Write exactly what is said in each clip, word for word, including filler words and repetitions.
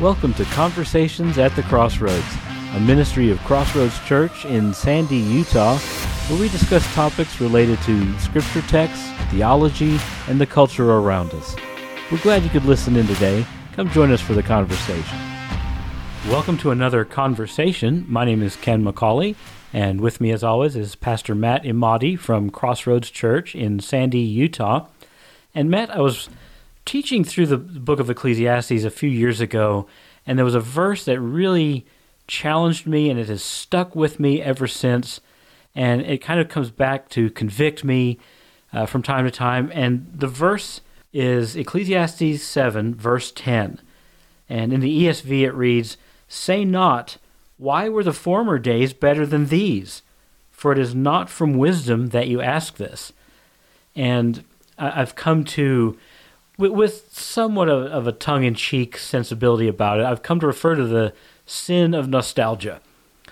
Welcome to Conversations at the Crossroads, a ministry of Crossroads Church in Sandy, Utah, where we discuss topics related to scripture texts, theology, and the culture around us. We're glad you could listen in today. Come join us for the conversation. Welcome to another conversation. My name is Ken McCauley, and with me as always is Pastor Matt Imadi from Crossroads Church in Sandy, Utah. And Matt, I was teaching through the book of Ecclesiastes a few years ago, and there was a verse that really challenged me, and it has stuck with me ever since, and it kind of comes back to convict me uh, from time to time. And the verse is Ecclesiastes seven, verse ten. And in the E S V it reads, "Say not, why were the former days better than these? For it is not from wisdom that you ask this." And I've come to, with somewhat of a tongue-in-cheek sensibility about it, I've come to refer to the sin of nostalgia.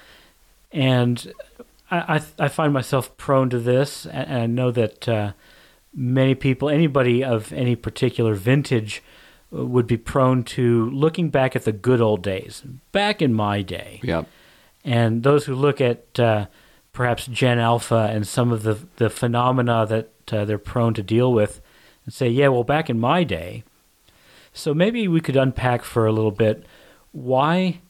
And I, I, I find myself prone to this, and I know that uh, many people, anybody of any particular vintage, would be prone to looking back at the good old days, back in my day. Yep. And those who look at uh, perhaps Gen Alpha and some of the, the phenomena that uh, they're prone to deal with, and say, yeah, well, back in my day. So maybe we could unpack for a little bit why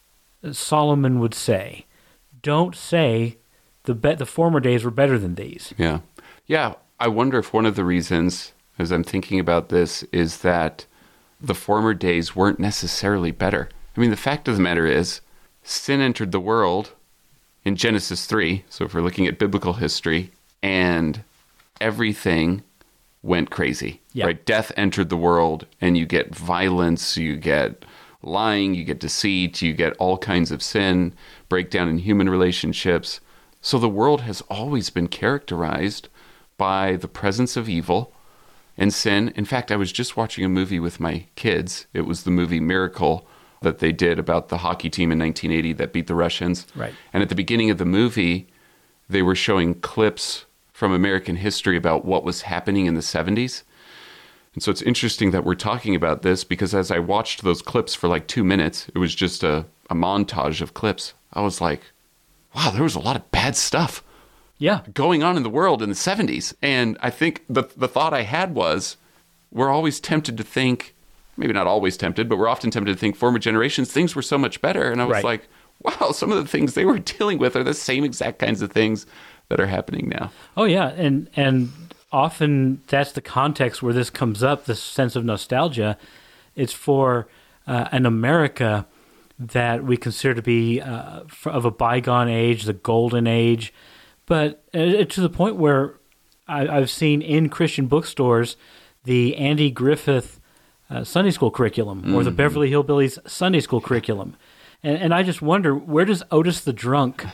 Solomon would say, don't say the be- the former days were better than these. Yeah. Yeah, I wonder if one of the reasons, as I'm thinking about this, is that the former days weren't necessarily better. I mean, the fact of the matter is, sin entered the world in Genesis three, so if we're looking at biblical history, and everything went crazy, yep. right? Death entered the world, and you get violence, you get lying, you get deceit, you get all kinds of sin, breakdown in human relationships. So the world has always been characterized by the presence of evil and sin. In fact, I was just watching a movie with my kids. It was the movie Miracle that they did about the hockey team in nineteen eighty that beat the Russians. Right. And at the beginning of the movie, they were showing clips from American history about what was happening in the seventies. And so it's interesting that we're talking about this, because as I watched those clips for like two minutes, it was just a, a montage of clips. I was like, wow, there was a lot of bad stuff yeah. going on in the world in the seventies. And I think the the thought I had was, we're always tempted to think, maybe not always tempted, but we're often tempted to think former generations, things were so much better. And I was right. like, wow, some of the things they were dealing with are the same exact kinds of things that are happening now. Oh, yeah. And and often that's the context where this comes up, this sense of nostalgia. It's for uh, an America that we consider to be uh, of a bygone age, the golden age. But uh, to the point where I, I've seen in Christian bookstores the Andy Griffith uh, Sunday school curriculum mm-hmm. or the Beverly Hillbillies Sunday school curriculum. And, and I just wonder, where does Otis the Drunk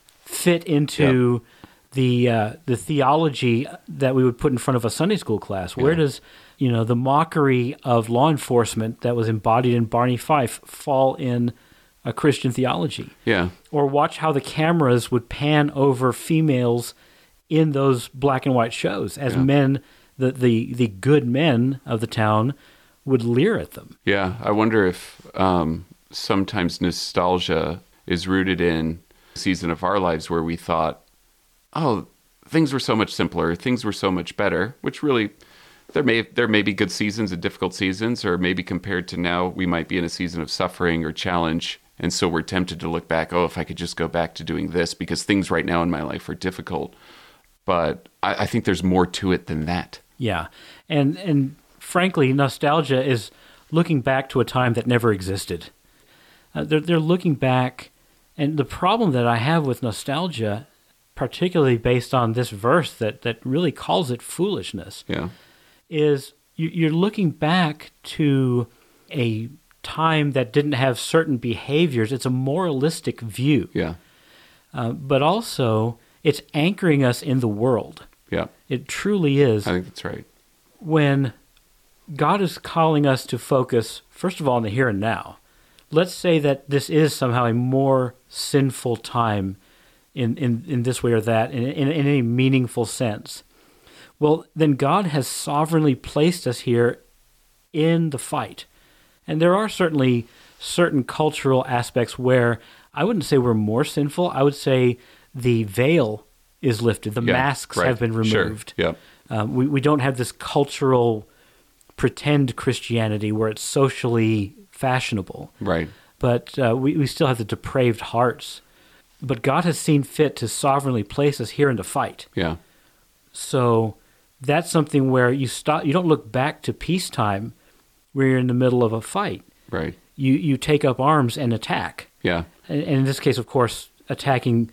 fit into yep. the uh, the theology that we would put in front of a Sunday school class? Where yeah. does, you know, the mockery of law enforcement that was embodied in Barney Fife fall in a Christian theology? Yeah. Or watch how the cameras would pan over females in those black and white shows as yeah. men, the, the, the good men of the town would leer at them. Yeah, I wonder if um, sometimes nostalgia is rooted in a season of our lives where we thought, oh, things were so much simpler, things were so much better, which really, there may there may be good seasons and difficult seasons, or maybe compared to now, we might be in a season of suffering or challenge, and so we're tempted to look back, oh, if I could just go back to doing this, because things right now in my life are difficult. But I, I think there's more to it than that. Yeah, and and frankly, nostalgia is looking back to a time that never existed. Uh, they're, they're looking back, and the problem that I have with nostalgia, particularly based on this verse that, that really calls it foolishness, yeah. is you, you're looking back to a time that didn't have certain behaviors. It's a moralistic view. Yeah. Uh, but also, it's anchoring us in the world. Yeah. It truly is. I think that's right. When God is calling us to focus, first of all, on the here and now. Let's say that this is somehow a more sinful time in, in, in this way or that, in, in, in any meaningful sense. Well, then God has sovereignly placed us here in the fight. And there are certainly certain cultural aspects where I wouldn't say we're more sinful. I would say the veil is lifted. The Yeah, masks right. have been removed. Sure. Yep. Um, we, we don't have this cultural pretend Christianity where it's socially fashionable. Right. But uh, we, we still have the depraved hearts. But God has seen fit to sovereignly place us here in the fight. Yeah. So that's something where you stop. You don't look back to peacetime where you're in the middle of a fight. Right. You you take up arms and attack. Yeah. And, and in this case, of course, attacking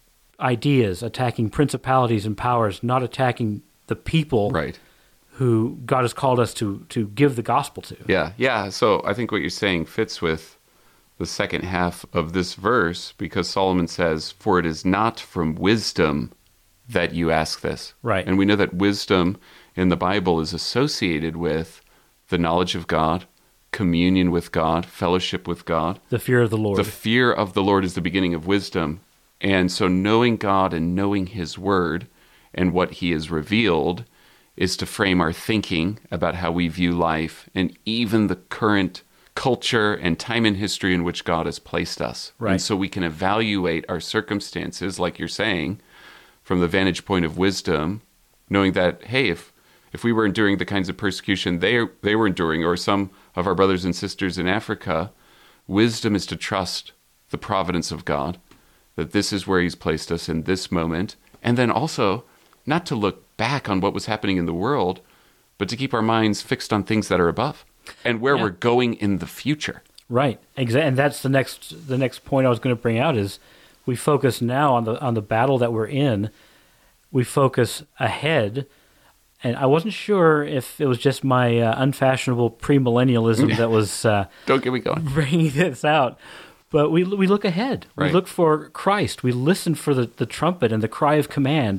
ideas, attacking principalities and powers, not attacking the people Right. who God has called us to to give the gospel to. Yeah. Yeah. So I think what you're saying fits with the second half of this verse, because Solomon says, "For it is not from wisdom that you ask this." Right. And we know that wisdom in the Bible is associated with the knowledge of God, communion with God, fellowship with God. The fear of the Lord. The fear of the Lord is the beginning of wisdom. And so knowing God and knowing his word and what he has revealed is to frame our thinking about how we view life and even the current culture and time in history in which God has placed us. Right. And so we can evaluate our circumstances, like you're saying, from the vantage point of wisdom, knowing that, hey, if if we were enduring the kinds of persecution they they were enduring, or some of our brothers and sisters in Africa, wisdom is to trust the providence of God, that this is where he's placed us in this moment, and then also not to look back on what was happening in the world, but to keep our minds fixed on things that are above and where Yeah. we're going in the future. Right. Exactly. And that's the next the next point I was going to bring out is we focus now on the on the battle that we're in. We focus ahead. And I wasn't sure if it was just my uh, unfashionable premillennialism that was uh, Don't get me going. bringing this out. But we we look ahead. Right. We look for Christ. We listen for the, the trumpet and the cry of command,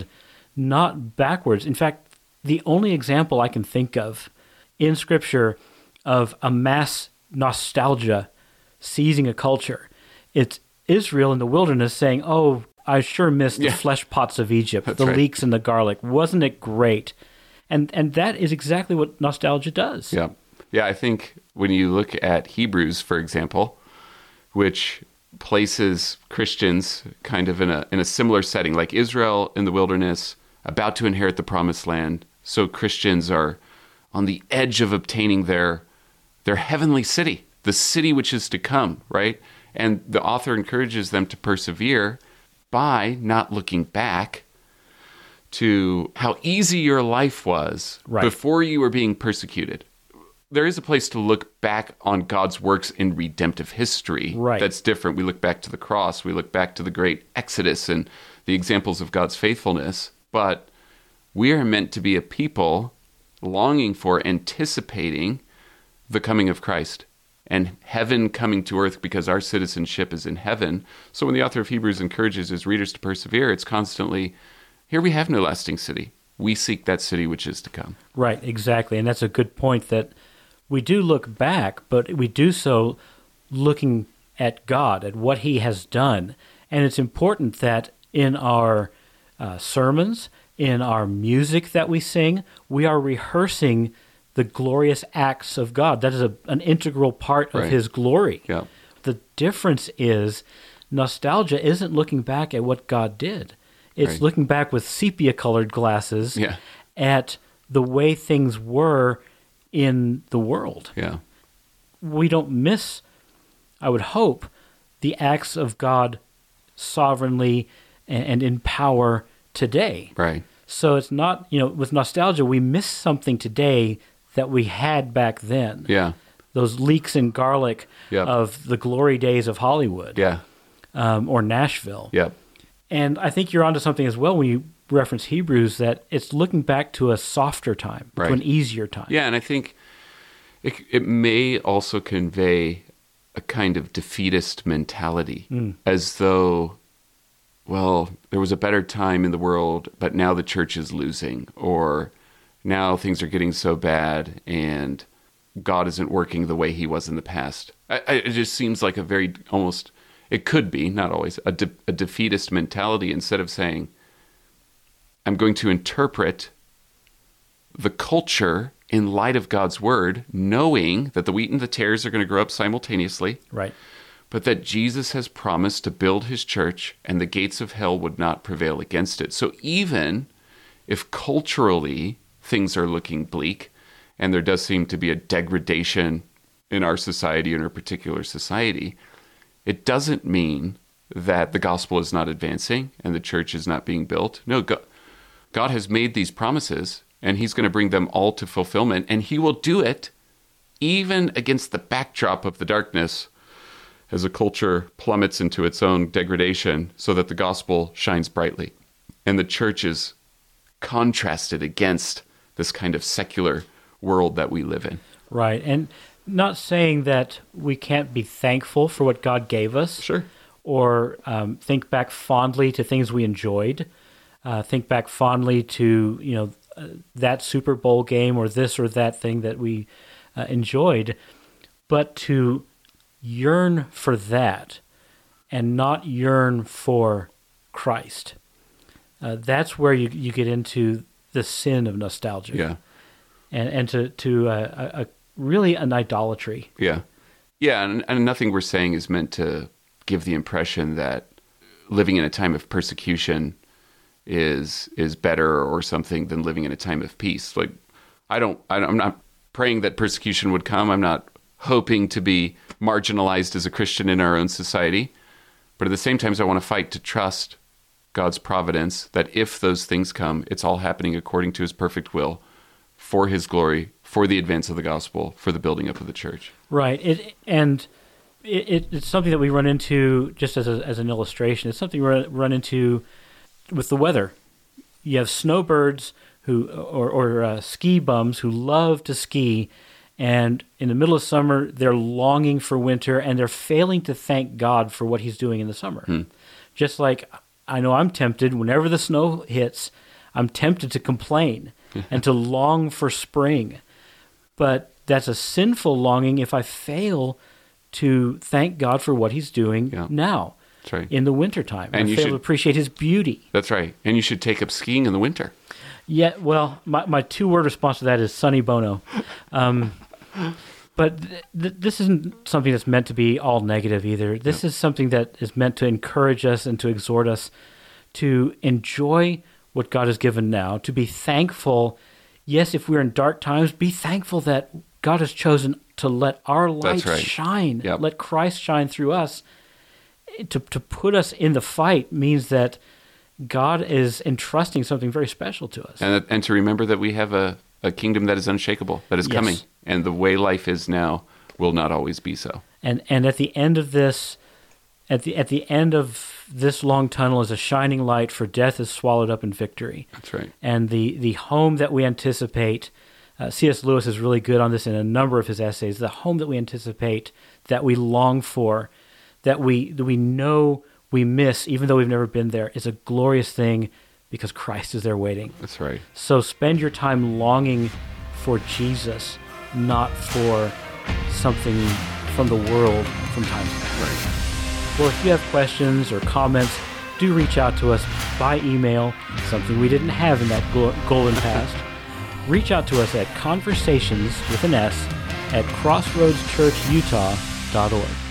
not backwards. In fact, the only example I can think of in Scripture of a mass nostalgia seizing a culture, it's Israel in the wilderness saying, "Oh, I sure miss the Yeah. flesh pots of Egypt, That's the right. leeks and the garlic. Wasn't it great?" And and that is exactly what nostalgia does. Yeah. Yeah, I think when you look at Hebrews, for example, which places Christians kind of in a in a similar setting, like Israel in the wilderness, about to inherit the promised land. So Christians are on the edge of obtaining their their heavenly city, the city which is to come, right? And the author encourages them to persevere by not looking back to how easy your life was Right. before you were being persecuted. There is a place to look back on God's works in redemptive history. Right. That's different. We look back to the cross. We look back to the great Exodus and the examples of God's faithfulness. But we are meant to be a people longing for, anticipating the coming of Christ and heaven coming to earth, because our citizenship is in heaven. So when the author of Hebrews encourages his readers to persevere, it's constantly, here we have no lasting city. We seek that city which is to come. Right, exactly. And that's a good point, that we do look back, but we do so looking at God, at what he has done. And it's important that in our uh, sermons, in our music that we sing, we are rehearsing the glorious acts of God. That is a, an integral part of Right. his glory. Yeah. The difference is nostalgia isn't looking back at what God did. It's Right. looking back with sepia-colored glasses Yeah. at the way things were in the world. Yeah. We don't miss, I would hope, the acts of God sovereignly and, and in power today. Right. So it's not, you know, with nostalgia, we miss something today that we had back then. Yeah. Those leeks and garlic Yep. of the glory days of Hollywood Yeah. um, or Nashville. Yep. And I think you're onto something as well when you reference Hebrews, that it's looking back to a softer time, Right. to an easier time. Yeah, and I think it, it may also convey a kind of defeatist mentality, as though, well, there was a better time in the world, but now the church is losing, or now things are getting so bad and God isn't working the way he was in the past. I, I, it just seems like a very, almost, it could be, not always, a, de, a defeatist mentality, instead of saying, I'm going to interpret the culture in light of God's word, knowing that the wheat and the tares are going to grow up simultaneously, Right. but that Jesus has promised to build his church and the gates of hell would not prevail against it. So even if culturally things are looking bleak, and there does seem to be a degradation in our society, in our particular society, it doesn't mean that the gospel is not advancing and the church is not being built. No, God, God has made these promises, and he's going to bring them all to fulfillment, and he will do it even against the backdrop of the darkness as a culture plummets into its own degradation so that the gospel shines brightly. And the church is contrasted against this kind of secular world that we live in. Right. And not saying that we can't be thankful for what God gave us. Sure. Or um, think back fondly to things we enjoyed. Uh, think back fondly to, you know, uh, that Super Bowl game or this or that thing that we uh, enjoyed. But to yearn for that and not yearn for Christ. Uh, that's where you you get into the sin of nostalgia. Yeah. And and to, to uh, a, a really an idolatry. Yeah. Yeah, and, and nothing we're saying is meant to give the impression that living in a time of persecution is is better or something than living in a time of peace. Like, I don't, I don't I'm not praying that persecution would come. I'm not hoping to be marginalized as a Christian in our own society. But at the same time, I want to fight to trust God's providence, that if those things come, it's all happening according to his perfect will, for his glory, for the advance of the gospel, for the building up of the church. Right. It, and it, it, it's something that we run into, just as, a, as an illustration, it's something we run, run into with the weather. You have snowbirds who, or, or uh, ski bums who love to ski, and in the middle of summer, they're longing for winter, and they're failing to thank God for what he's doing in the summer. Hmm. Just like I know I'm tempted, whenever the snow hits, I'm tempted to complain and to long for spring. But that's a sinful longing if I fail to thank God for what he's doing yeah. now. That's right. In the wintertime. And I you fail should, to appreciate his beauty. That's right. And you should take up skiing in the winter. Yeah, well, my, my two-word response to that is Sonny Bono. Um, but th- th- this isn't something that's meant to be all negative either. This no. is something that is meant to encourage us and to exhort us to enjoy what God has given now, to be thankful. Yes, if we're in dark times, be thankful that God has chosen to let our light right. shine, yep. let Christ shine through us. To to put us in the fight means that God is entrusting something very special to us. And and to remember that we have a, a kingdom that is unshakable, that is yes. coming. And the way life is now will not always be so. And and at the end of this, at the at the end of this long tunnel is a shining light, for death is swallowed up in victory. That's right. And the, the home that we anticipate, uh, C S Lewis is really good on this in a number of his essays, the home that we anticipate, that we long for, that we that we know we miss, even though we've never been there, is a glorious thing because Christ is there waiting. That's right. So spend your time longing for Jesus, not for something from the world from time to time. Right. Well, if you have questions or comments, do reach out to us by email, something we didn't have in that golden past. Reach out to us at conversations with an S at crossroads church utah dot org.